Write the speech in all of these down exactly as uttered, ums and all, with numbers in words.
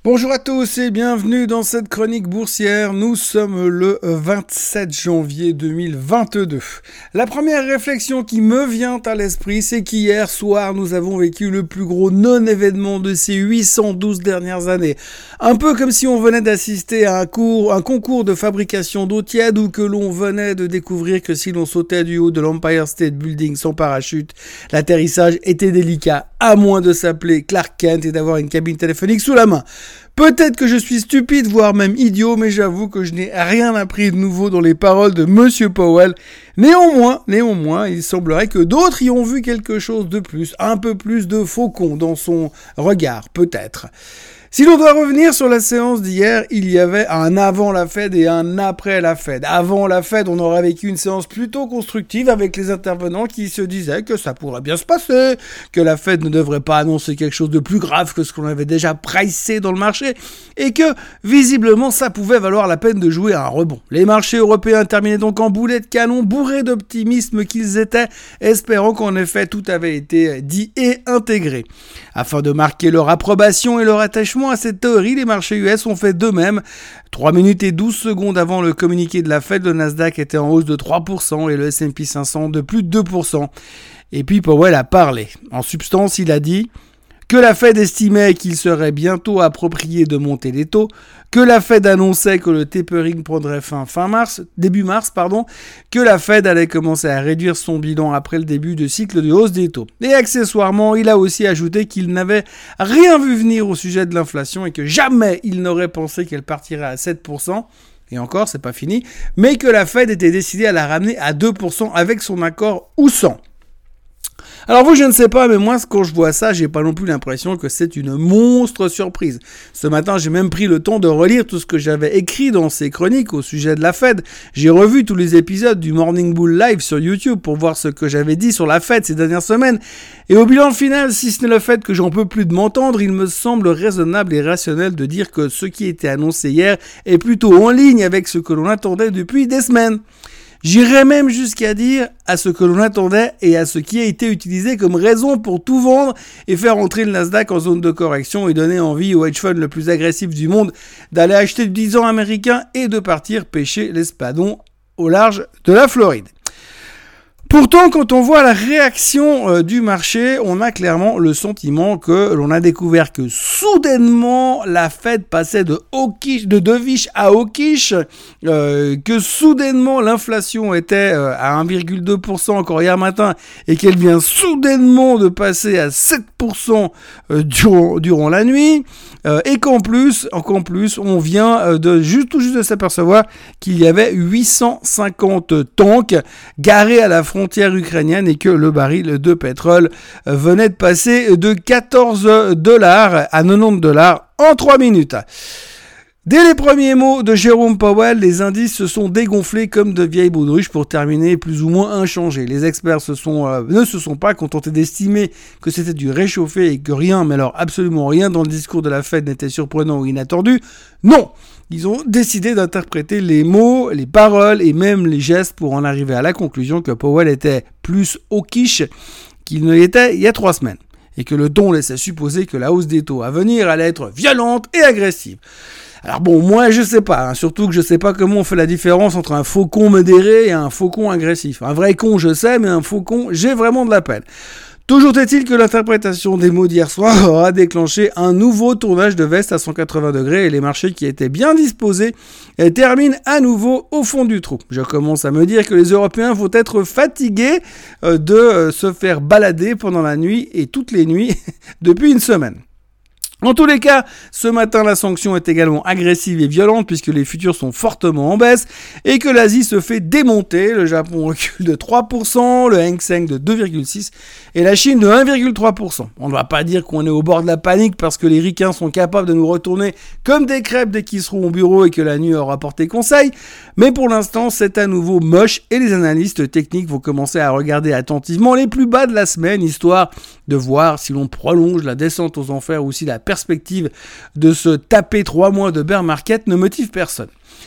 Bonjour à tous et bienvenue dans cette chronique boursière. Nous sommes le vingt-sept janvier deux mille vingt-deux. La première réflexion qui me vient à l'esprit, c'est qu'hier soir, nous avons vécu le plus gros non-événement de ces huit cent douze dernières années. Un peu comme si on venait d'assister à un, cours, un concours de fabrication d'eau tiède ou que l'on venait de découvrir que si l'on sautait du haut de l'Empire State Building sans parachute, l'atterrissage était délicat, à moins de s'appeler Clark Kent et d'avoir une cabine téléphonique sous la main. Peut-être que je suis stupide, voire même idiot, mais j'avoue que je n'ai rien appris de nouveau dans les paroles de Monsieur Powell. Néanmoins, néanmoins, il semblerait que d'autres y ont vu quelque chose de plus, un peu plus de faucon dans son regard, peut-être. Si l'on doit revenir sur la séance d'hier, il y avait un avant la Fed et un après la Fed. Avant la Fed, on aurait vécu une séance plutôt constructive avec les intervenants qui se disaient que ça pourrait bien se passer, que la Fed ne devrait pas annoncer quelque chose de plus grave que ce qu'on avait déjà pricé dans le marché et que, visiblement, ça pouvait valoir la peine de jouer à un rebond. Les marchés européens terminaient donc en boulet de canon, bourrés d'optimisme qu'ils étaient, espérant qu'en effet tout avait été dit et intégré. Afin de marquer leur approbation et leur attachement à cette théorie, les marchés U S ont fait d'eux-mêmes. trois minutes et douze secondes avant le communiqué de la Fed, le Nasdaq était en hausse de trois pour cent et le S and P cinq cents de plus de deux pour cent. Et puis Powell a parlé. En substance, il a dit que la Fed estimait qu'il serait bientôt approprié de monter les taux, que la Fed annonçait que le tapering prendrait fin fin mars, début mars, pardon, que la Fed allait commencer à réduire son bilan après le début de cycle de hausse des taux. Et accessoirement, il a aussi ajouté qu'il n'avait rien vu venir au sujet de l'inflation et que jamais il n'aurait pensé qu'elle partirait à sept pour cent. Et encore, c'est pas fini, mais que la Fed était décidée à la ramener à deux pour cent avec son accord ou sans. Alors vous, je ne sais pas, mais moi, quand je vois ça, j'ai pas non plus l'impression que c'est une monstre surprise. Ce matin, j'ai même pris le temps de relire tout ce que j'avais écrit dans ces chroniques au sujet de la Fed. J'ai revu tous les épisodes du Morning Bull Live sur YouTube pour voir ce que j'avais dit sur la Fed ces dernières semaines. Et au bilan final, si ce n'est le fait que j'en peux plus de m'entendre, il me semble raisonnable et rationnel de dire que ce qui était annoncé hier est plutôt en ligne avec ce que l'on attendait depuis des semaines. J'irais même jusqu'à dire à ce que l'on attendait et à ce qui a été utilisé comme raison pour tout vendre et faire entrer le Nasdaq en zone de correction et donner envie au hedge fund le plus agressif du monde d'aller acheter du dix ans américain et de partir pêcher l'espadon au large de la Floride. Pourtant, quand on voit la réaction euh, du marché, on a clairement le sentiment que l'on a découvert que soudainement la Fed passait de hawkish, de dovish à hawkish, euh, que soudainement l'inflation était euh, à un virgule deux pour cent encore hier matin et qu'elle vient soudainement de passer à sept pour cent euh, durant, durant la nuit, euh, et qu'en plus, qu'en plus, on vient euh, de juste tout juste de s'apercevoir qu'il y avait huit cent cinquante tanks garés à la frontière ukrainienne et que le baril de pétrole venait de passer de quatorze dollars à quatre-vingt-dix dollars en trois minutes. Dès les premiers mots de Jérôme Powell, les indices se sont dégonflés comme de vieilles baudruches pour terminer plus ou moins inchangés. Les experts se sont, euh, ne se sont pas contentés d'estimer que c'était du réchauffé et que rien, mais alors absolument rien dans le discours de la Fed n'était surprenant ou inattendu. Non! Ils ont décidé d'interpréter les mots, les paroles et même les gestes pour en arriver à la conclusion que Powell était plus hawkish qu'il ne l'était il y a trois semaines. Et que le ton laissait supposer que la hausse des taux à venir allait être violente et agressive. Alors bon, moi je sais pas, hein, surtout que je sais pas comment on fait la différence entre un faucon modéré et un faucon agressif. Un vrai con je sais, mais un faucon, j'ai vraiment de la peine. Toujours est-il que l'interprétation des mots d'hier soir aura déclenché un nouveau tournage de veste à cent quatre-vingts degrés et les marchés qui étaient bien disposés terminent à nouveau au fond du trou. Je commence à me dire que les Européens vont être fatigués de se faire balader pendant la nuit et toutes les nuits depuis une semaine. En tous les cas, ce matin, la sanction est également agressive et violente puisque les futurs sont fortement en baisse et que l'Asie se fait démonter. Le Japon recule de trois pour cent, le Hang Seng de deux virgule six pour cent et la Chine de un virgule trois pour cent. On ne va pas dire qu'on est au bord de la panique parce que les ricains sont capables de nous retourner comme des crêpes dès qu'ils seront au bureau et que la nuit aura porté conseil. Mais pour l'instant, c'est à nouveau moche et les analystes techniques vont commencer à regarder attentivement les plus bas de la semaine histoire de voir si l'on prolonge la descente aux enfers ou si la perspective de se taper trois mois de bear market ne motive personne.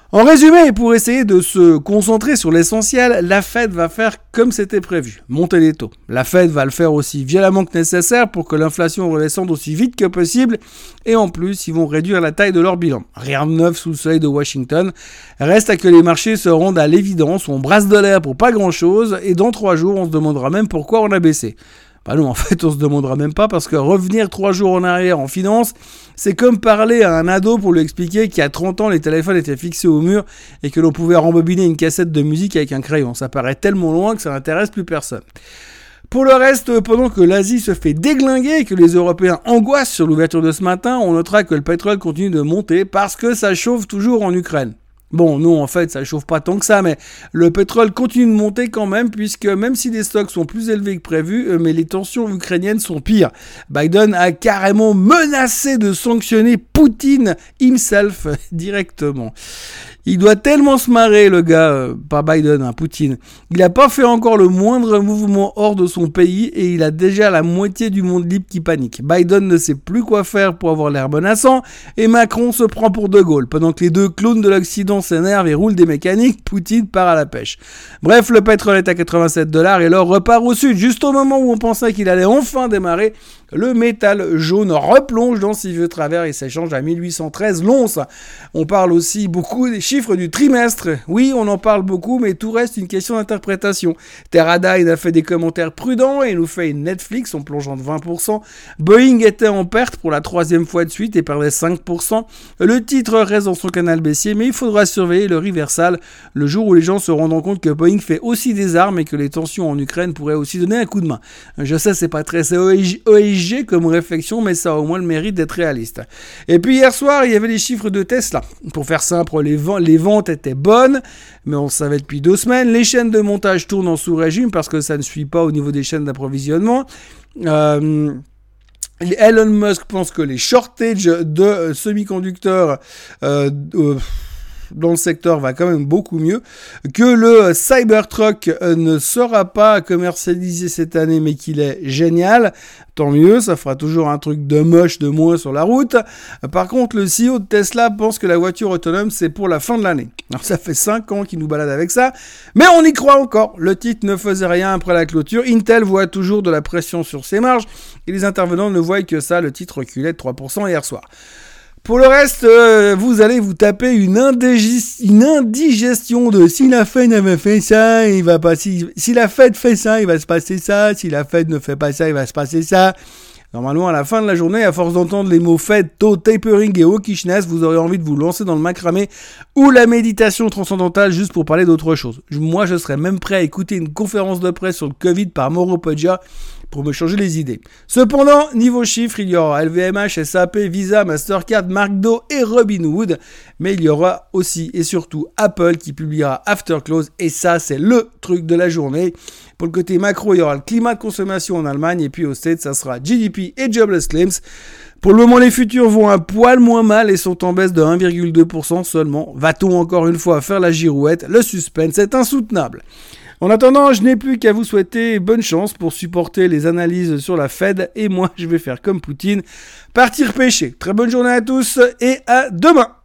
En résumé, pour essayer de se concentrer sur l'essentiel, la Fed va faire comme c'était prévu, monter les taux. La Fed va le faire aussi violemment que nécessaire pour que l'inflation redescende aussi vite que possible, et en plus, ils vont réduire la taille de leur bilan. Rien de neuf sous le soleil de Washington. Reste à que les marchés se rendent à l'évidence, on brasse de l'air pour pas grand-chose, et dans trois jours, on se demandera même pourquoi on a baissé. Bah non, en fait, on se demandera même pas parce que revenir trois jours en arrière en finance, c'est comme parler à un ado pour lui expliquer qu'il y a trente ans, les téléphones étaient fixés au mur et que l'on pouvait rembobiner une cassette de musique avec un crayon. Ça paraît tellement loin que ça n'intéresse plus personne. Pour le reste, pendant que l'Asie se fait déglinguer et que les Européens angoissent sur l'ouverture de ce matin, on notera que le pétrole continue de monter parce que ça chauffe toujours en Ukraine. Bon, non, en fait, ça chauffe pas tant que ça, mais le pétrole continue de monter quand même, puisque même si les stocks sont plus élevés que prévu, mais les tensions ukrainiennes sont pires. Biden a carrément menacé de sanctionner Poutine himself directement. Il doit tellement se marrer, le gars, euh, pas Biden, hein, Poutine. Il n'a pas fait encore le moindre mouvement hors de son pays et il a déjà la moitié du monde libre qui panique. Biden ne sait plus quoi faire pour avoir l'air menaçant et Macron se prend pour De Gaulle. Pendant que les deux clowns de l'Occident s'énervent et roulent des mécaniques, Poutine part à la pêche. Bref, le pétrole est à quatre-vingt-sept dollars et l'or repart au sud. Juste au moment où on pensait qu'il allait enfin démarrer, le métal jaune replonge dans ses vieux travers et s'échange à mille huit cent treize l'once. On parle aussi beaucoup des chiffres du trimestre. Oui, on en parle beaucoup, mais tout reste une question d'interprétation. Teradine a fait des commentaires prudents et nous fait une Netflix en plongeant de vingt pour cent. Boeing était en perte pour la troisième fois de suite et perdait cinq pour cent. Le titre reste dans son canal baissier, mais il faudra surveiller le reversal le jour où les gens se rendront compte que Boeing fait aussi des armes et que les tensions en Ukraine pourraient aussi donner un coup de main. Je sais, c'est pas très O I G comme réflexion, mais ça a au moins le mérite d'être réaliste. Et puis hier soir, il y avait les chiffres de Tesla. Pour faire simple, les, v- les ventes étaient bonnes, mais on le savait depuis deux semaines. Les chaînes de montage tournent en sous-régime parce que ça ne suit pas au niveau des chaînes d'approvisionnement. Euh... Elon Musk pense que les shortages de euh, semi-conducteurs euh, euh, dans le secteur va quand même beaucoup mieux, que le Cybertruck ne sera pas commercialisé cette année mais qu'il est génial, tant mieux, ça fera toujours un truc de moche de moins sur la route. Par contre, le C E O de Tesla pense que la voiture autonome c'est pour la fin de l'année. Alors ça fait cinq ans qu'il nous balade avec ça, mais on y croit encore. Le titre ne faisait rien après la clôture, Intel voit toujours de la pression sur ses marges et les intervenants ne voient que ça, le titre reculait de trois pour cent hier soir. Pour le reste, euh, vous allez vous taper une, indigis- une indigestion de si la Fed avait fait ça, il va pas si, si la Fed fait ça, il va se passer ça, si la Fed ne fait pas ça, il va se passer ça. Normalement, à la fin de la journée, à force d'entendre les mots Fed, taux, tapering et hawkishness, vous aurez envie de vous lancer dans le macramé ou la méditation transcendantale juste pour parler d'autre chose. Moi, je serais même prêt à écouter une conférence de presse sur le Covid par Mauro Poggia pour me changer les idées. Cependant, niveau chiffres, il y aura L V M H, S A P, Visa, Mastercard, Markdo et Robinhood, mais il y aura aussi et surtout Apple qui publiera After Close, et ça, c'est le truc de la journée. Pour le côté macro, il y aura le climat de consommation en Allemagne, et puis au States, ça sera G D P et Jobless Claims. Pour le moment, les futurs vont un poil moins mal et sont en baisse de un virgule deux pour cent seulement. Va-t-on encore une fois faire la girouette? Le suspense est insoutenable. En attendant, je n'ai plus qu'à vous souhaiter bonne chance pour supporter les analyses sur la Fed, et moi, je vais faire comme Poutine, partir pêcher. Très bonne journée à tous et à demain!